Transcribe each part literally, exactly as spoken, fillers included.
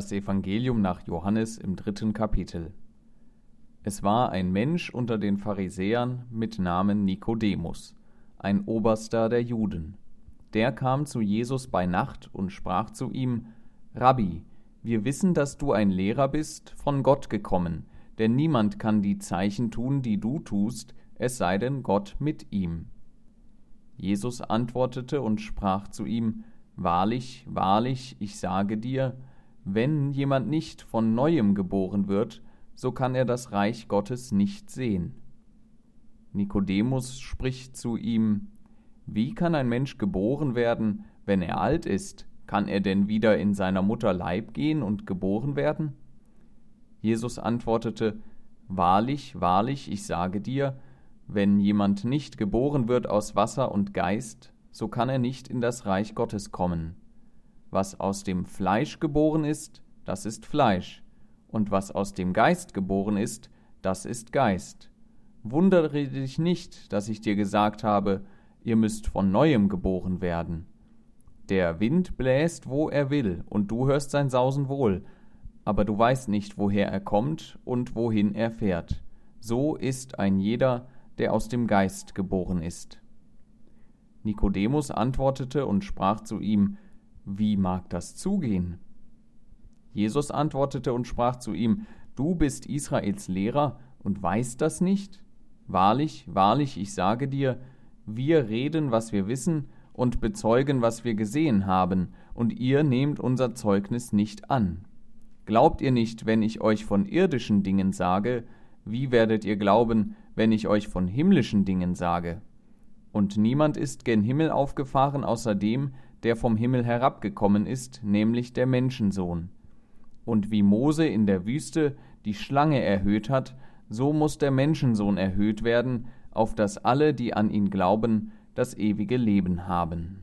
Das Evangelium nach Johannes im dritten Kapitel. Es war ein Mensch unter den Pharisäern mit Namen Nikodemus, ein Oberster der Juden. Der kam zu Jesus bei Nacht und sprach zu ihm: Rabbi, wir wissen, dass du ein Lehrer bist, von Gott gekommen, denn niemand kann die Zeichen tun, die du tust, es sei denn Gott mit ihm. Jesus antwortete und sprach zu ihm: Wahrlich, wahrlich, ich sage dir, wenn jemand nicht von Neuem geboren wird, so kann er das Reich Gottes nicht sehen. Nikodemus spricht zu ihm: Wie kann ein Mensch geboren werden, wenn er alt ist? Kann er denn wieder in seiner Mutter Leib gehen und geboren werden? Jesus antwortete: Wahrlich, wahrlich, ich sage dir, wenn jemand nicht geboren wird aus Wasser und Geist, so kann er nicht in das Reich Gottes kommen. Was aus dem Fleisch geboren ist, das ist Fleisch, und was aus dem Geist geboren ist, das ist Geist. Wundere dich nicht, dass ich dir gesagt habe, ihr müsst von Neuem geboren werden. Der Wind bläst, wo er will, und du hörst sein Sausen wohl, aber du weißt nicht, woher er kommt und wohin er fährt. So ist ein jeder, der aus dem Geist geboren ist. Nikodemus antwortete und sprach zu ihm: Wie mag das zugehen? Jesus antwortete und sprach zu ihm: Du bist Israels Lehrer und weißt das nicht? Wahrlich, wahrlich, ich sage dir, wir reden, was wir wissen, und bezeugen, was wir gesehen haben, und ihr nehmt unser Zeugnis nicht an. Glaubt ihr nicht, wenn ich euch von irdischen Dingen sage, wie werdet ihr glauben, wenn ich euch von himmlischen Dingen sage? Und niemand ist gen Himmel aufgefahren außer dem, der vom Himmel herabgekommen ist, nämlich der Menschensohn. Und wie Mose in der Wüste die Schlange erhöht hat, so muss der Menschensohn erhöht werden, auf dass alle, die an ihn glauben, das ewige Leben haben.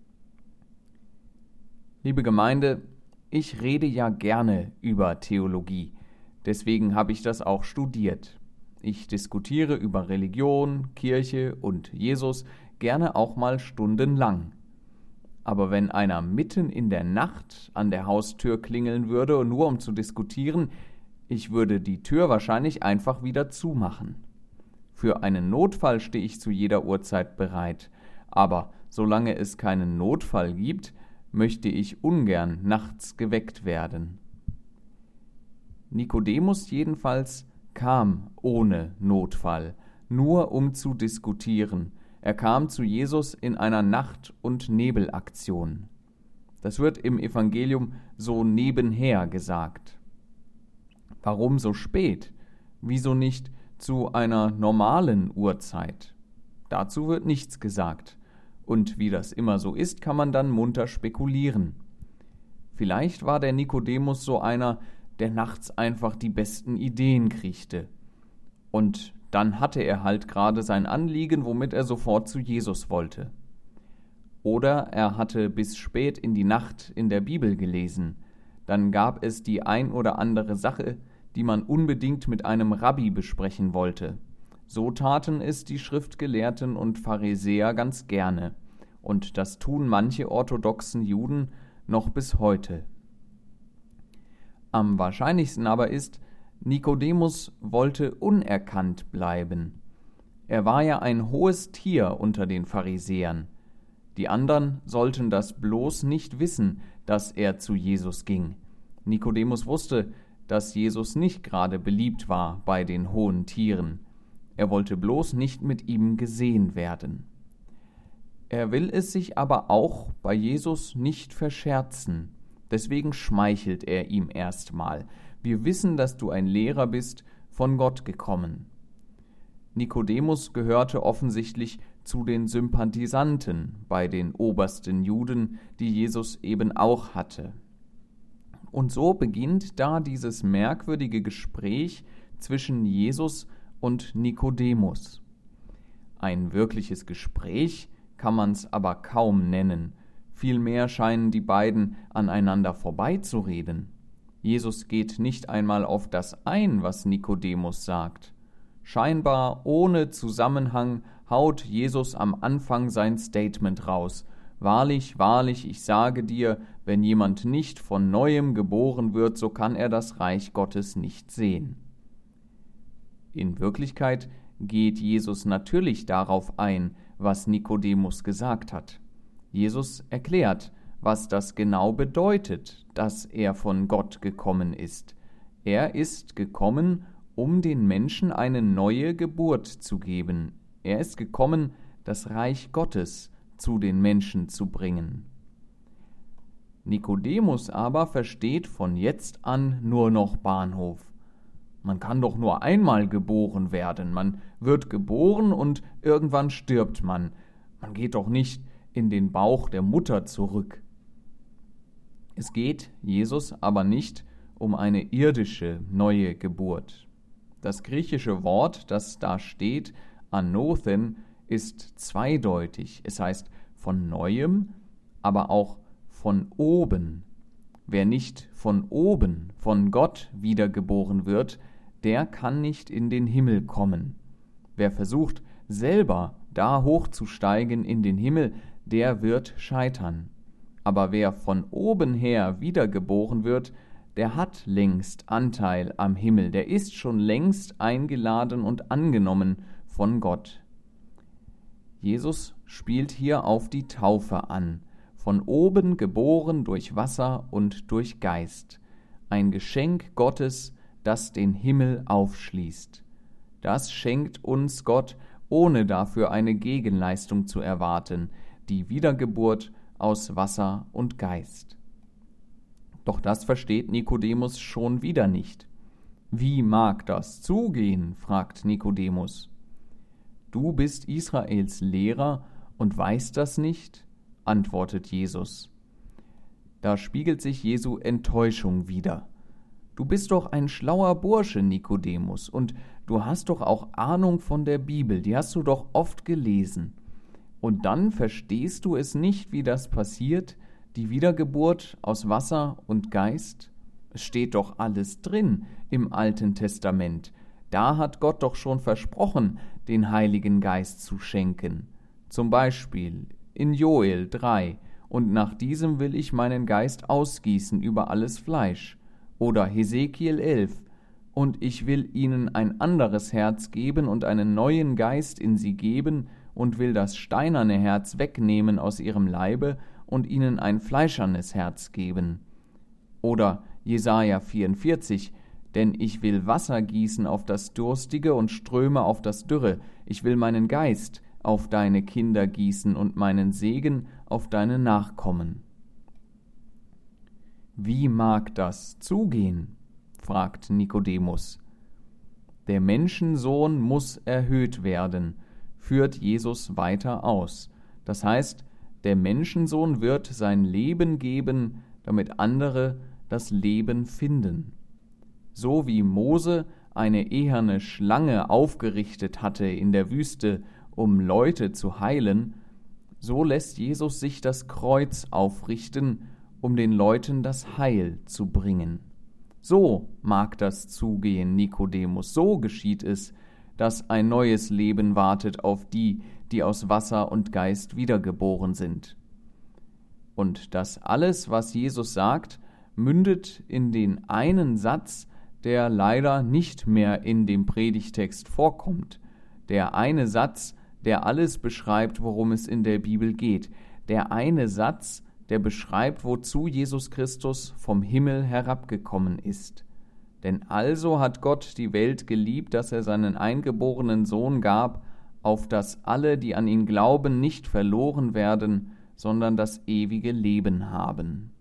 Liebe Gemeinde, ich rede ja gerne über Theologie, deswegen habe ich das auch studiert. Ich diskutiere über Religion, Kirche und Jesus gerne auch mal stundenlang. Aber wenn einer mitten in der Nacht an der Haustür klingeln würde, nur um zu diskutieren, ich würde die Tür wahrscheinlich einfach wieder zumachen. Für einen Notfall stehe ich zu jeder Uhrzeit bereit, aber solange es keinen Notfall gibt, möchte ich ungern nachts geweckt werden. Nikodemus jedenfalls kam ohne Notfall, nur um zu diskutieren. Er kam zu Jesus in einer Nacht- und Nebelaktion. Das wird im Evangelium so nebenher gesagt. Warum so spät? Wieso nicht zu einer normalen Uhrzeit? Dazu wird nichts gesagt. Und wie das immer so ist, kann man dann munter spekulieren. Vielleicht war der Nikodemus so einer, der nachts einfach die besten Ideen kriegte. Und dann hatte er halt gerade sein Anliegen, womit er sofort zu Jesus wollte. Oder er hatte bis spät in die Nacht in der Bibel gelesen. Dann gab es die ein oder andere Sache, die man unbedingt mit einem Rabbi besprechen wollte. So taten es die Schriftgelehrten und Pharisäer ganz gerne. Und das tun manche orthodoxen Juden noch bis heute. Am wahrscheinlichsten aber ist, Nikodemus wollte unerkannt bleiben. Er war ja ein hohes Tier unter den Pharisäern. Die anderen sollten das bloß nicht wissen, dass er zu Jesus ging. Nikodemus wusste, dass Jesus nicht gerade beliebt war bei den hohen Tieren. Er wollte bloß nicht mit ihm gesehen werden. Er will es sich aber auch bei Jesus nicht verscherzen. Deswegen schmeichelt er ihm erstmal. Wir wissen, dass du ein Lehrer bist, von Gott gekommen. Nikodemus gehörte offensichtlich zu den Sympathisanten bei den obersten Juden, die Jesus eben auch hatte. Und so beginnt da dieses merkwürdige Gespräch zwischen Jesus und Nikodemus. Ein wirkliches Gespräch kann man's aber kaum nennen. Vielmehr scheinen die beiden aneinander vorbeizureden. Jesus geht nicht einmal auf das ein, was Nikodemus sagt. Scheinbar ohne Zusammenhang haut Jesus am Anfang sein Statement raus. Wahrlich, wahrlich, ich sage dir, wenn jemand nicht von Neuem geboren wird, so kann er das Reich Gottes nicht sehen. In Wirklichkeit geht Jesus natürlich darauf ein, was Nikodemus gesagt hat. Jesus erklärt, was das genau bedeutet, dass er von Gott gekommen ist. Er ist gekommen, um den Menschen eine neue Geburt zu geben. Er ist gekommen, das Reich Gottes zu den Menschen zu bringen. Nikodemus aber versteht von jetzt an nur noch Bahnhof. Man kann doch nur einmal geboren werden. Man wird geboren und irgendwann stirbt man. Man geht doch nicht in den Bauch der Mutter zurück. Es geht Jesus aber nicht um eine irdische neue Geburt. Das griechische Wort, das da steht, anothen, ist zweideutig. Es heißt von Neuem, aber auch von oben. Wer nicht von oben, von Gott wiedergeboren wird, der kann nicht in den Himmel kommen. Wer versucht, selber da hochzusteigen in den Himmel, der wird scheitern. Aber wer von oben her wiedergeboren wird, der hat längst Anteil am Himmel, der ist schon längst eingeladen und angenommen von Gott. Jesus spielt hier auf die Taufe an, von oben geboren durch Wasser und durch Geist, ein Geschenk Gottes, das den Himmel aufschließt. Das schenkt uns Gott, ohne dafür eine Gegenleistung zu erwarten, die Wiedergeburt aus Wasser und Geist. Doch das versteht Nikodemus schon wieder nicht. Wie mag das zugehen? Fragt Nikodemus. Du bist Israels Lehrer und weißt das nicht? Antwortet Jesus. Da spiegelt sich Jesu Enttäuschung wider. Du bist doch ein schlauer Bursche, Nikodemus, und du hast doch auch Ahnung von der Bibel, die hast du doch oft gelesen. Und dann verstehst du es nicht, wie das passiert, die Wiedergeburt aus Wasser und Geist? Es steht doch alles drin im Alten Testament. Da hat Gott doch schon versprochen, den Heiligen Geist zu schenken. Zum Beispiel in Joel drei, und nach diesem will ich meinen Geist ausgießen über alles Fleisch. Oder Hesekiel elf, und ich will ihnen ein anderes Herz geben und einen neuen Geist in sie geben und will das steinerne Herz wegnehmen aus ihrem Leibe und ihnen ein fleischernes Herz geben. Oder Jesaja vierundvierzig, denn ich will Wasser gießen auf das Durstige und Ströme auf das Dürre. Ich will meinen Geist auf deine Kinder gießen und meinen Segen auf deine Nachkommen. Wie mag das zugehen? Fragt Nikodemus. Der Menschensohn muss erhöht werden, führt Jesus weiter aus. Das heißt, der Menschensohn wird sein Leben geben, damit andere das Leben finden. So wie Mose eine eherne Schlange aufgerichtet hatte in der Wüste, um Leute zu heilen, so lässt Jesus sich das Kreuz aufrichten, um den Leuten das Heil zu bringen. So mag das zugehen, Nikodemus, so geschieht es, dass ein neues Leben wartet auf die, die aus Wasser und Geist wiedergeboren sind. Und das alles, was Jesus sagt, mündet in den einen Satz, der leider nicht mehr in dem Predigtext vorkommt. Der eine Satz, der alles beschreibt, worum es in der Bibel geht. Der eine Satz, der beschreibt, wozu Jesus Christus vom Himmel herabgekommen ist. Denn also hat Gott die Welt geliebt, dass er seinen eingeborenen Sohn gab, auf dass alle, die an ihn glauben, nicht verloren werden, sondern das ewige Leben haben.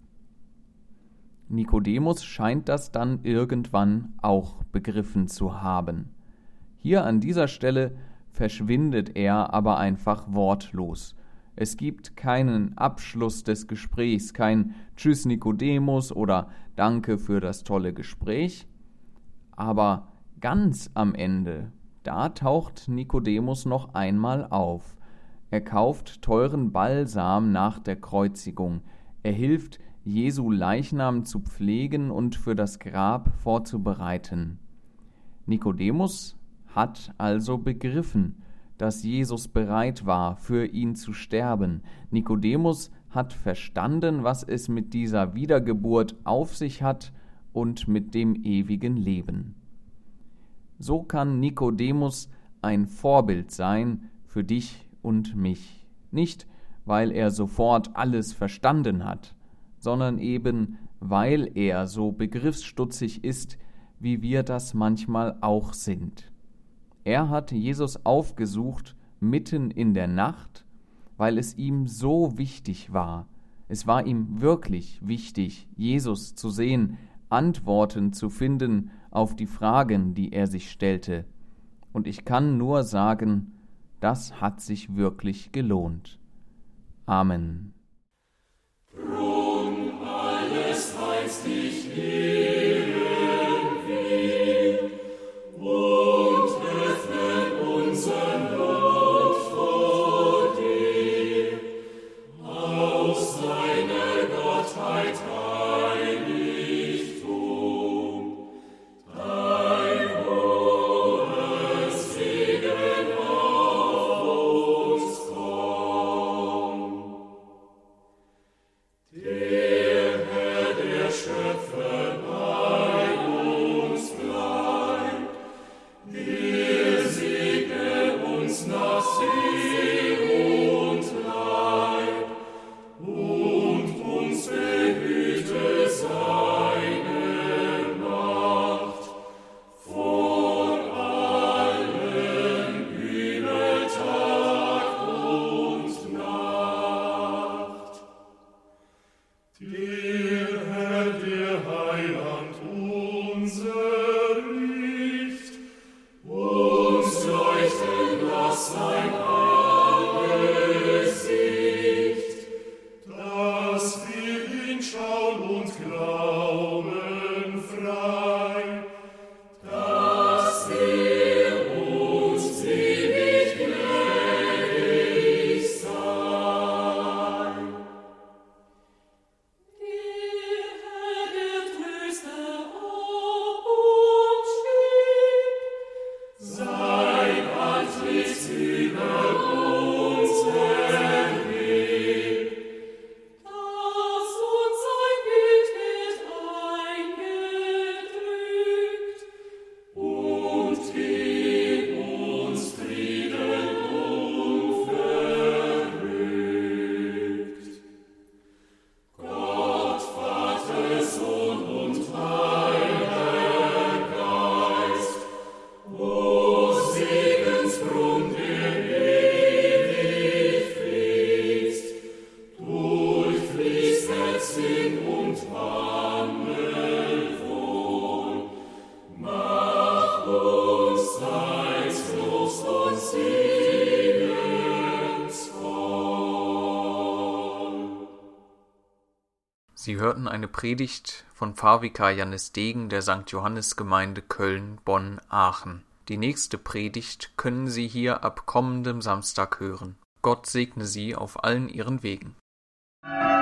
Nikodemus scheint das dann irgendwann auch begriffen zu haben. Hier an dieser Stelle verschwindet er aber einfach wortlos. Es gibt keinen Abschluss des Gesprächs, kein Tschüss Nikodemus oder Danke für das tolle Gespräch. Aber ganz am Ende, da taucht Nikodemus noch einmal auf. Er kauft teuren Balsam nach der Kreuzigung. Er hilft, Jesu Leichnam zu pflegen und für das Grab vorzubereiten. Nikodemus hat also begriffen, dass Jesus bereit war, für ihn zu sterben. Nikodemus hat verstanden, was es mit dieser Wiedergeburt auf sich hat und mit dem ewigen Leben. So kann Nikodemus ein Vorbild sein für dich und mich. Nicht, weil er sofort alles verstanden hat, sondern eben, weil er so begriffsstutzig ist, wie wir das manchmal auch sind. Er hat Jesus aufgesucht mitten in der Nacht, weil es ihm so wichtig war. Es war ihm wirklich wichtig, Jesus zu sehen, Antworten zu finden auf die Fragen, die er sich stellte. Und ich kann nur sagen, das hat sich wirklich gelohnt. Amen. Drum alles heißt dich ehren wir und öffnen unseren Mund vor dir, aus deiner Gottheit Heiligtum, dein hohes Segen auf uns komm. Der Herr, der Schöpfer, bei uns bleibt, der segne uns nach See und Leib und uns behüte seine Macht vor allen Übel Tag und Nacht. Der Herr, der Heiland, unser Licht, uns leuchten lass sein Angesicht, dass wir ihn schauen und glauben frei, dass er uns ewig gnädig sei. Der Herr, der Tröster ob uns steht, sein Antlitz über uns erhebt, dass uns sein Bild wird eingedrückt und gib uns Frieden unverrückt. Gott, Vater, Sohn und Heiliger Geist, o Segensbrunnen, der ewig fließt, durchfließt Sinn und Wandel wohl, mach uns zeitlos und segensvoll. Sie hörten eine Predigt von Pfarrvikar Jannis Degen der Sankt Johannes-Gemeinde Köln-Bonn-Aachen. Die nächste Predigt können Sie hier ab kommendem Samstag hören. Gott segne Sie auf allen Ihren Wegen.